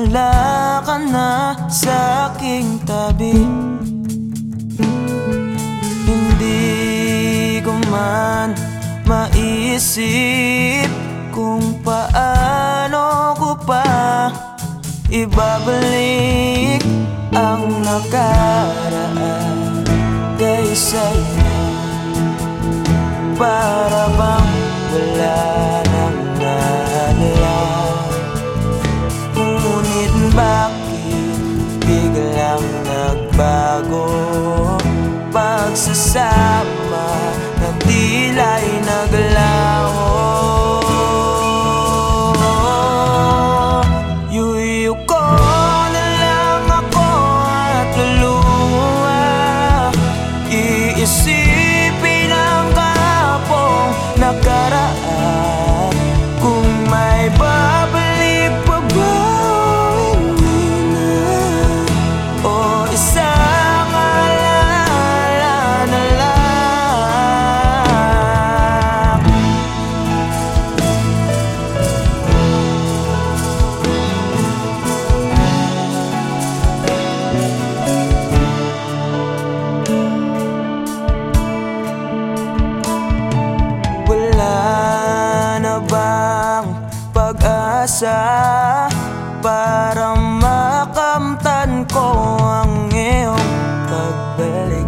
wala ka na sa aking tabi. Hindi ko man maisip kung paano ko pa ibabalik ang nakaraan kay sa'yo. Para bang wala nang nahalal, ngunit bakit biglang nagbago? Pagsasama na tila'y naglaho. Yuyu ko na lang ako at luluha, iisipin ang kapong nakaraan. Kung may babalik pa ba, hindi na, o isang alala na lang. Wala na bang pag-asa para makamtan ko ang iyong pagbalik?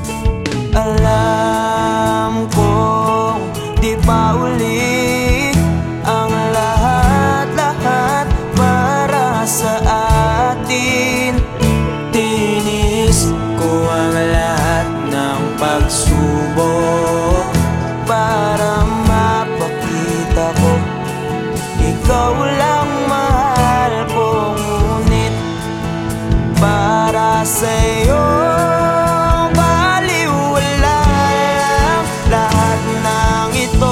Alam kong di pa uli ang lahat-lahat para sa atin. Tinis ko ang lahat ng pagsubok para mapakita ko ikaw lang mahal ko. Ngunit para sa'yo baliwala lang lahat ng ito.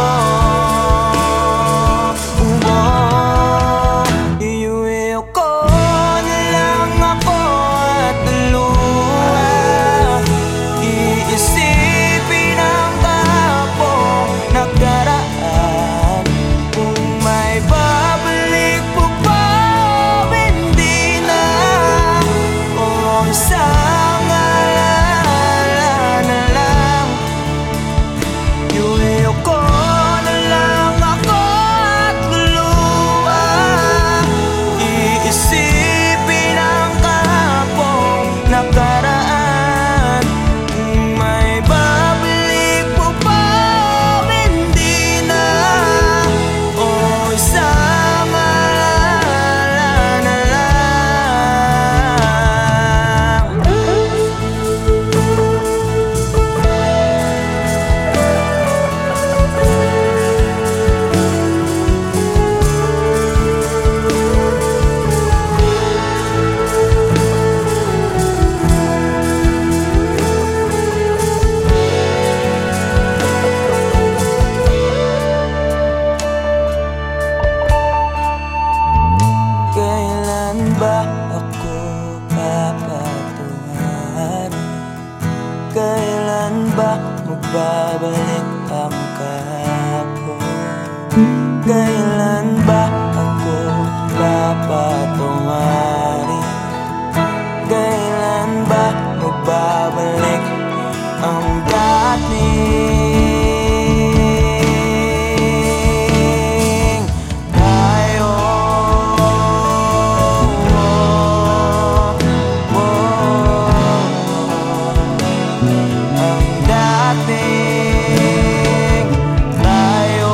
Iuwi ko na lang ako at luha, iisipin ang kapong nakaraan. Kung may babalik po ba, hindi na, o isang alala na lang. Iuwi ko na lang ako at luluha, iisipin ang kapong nakaraan. Kung may babalik po ba, hindi na, o isang alala na lang. Kailan ba ako papatuharin? Kailan ba magbabalik ang kahapon? Kailan ba ako papatuharin? Kailan ba magbabalik ang dating tayo? Ang dating tayo.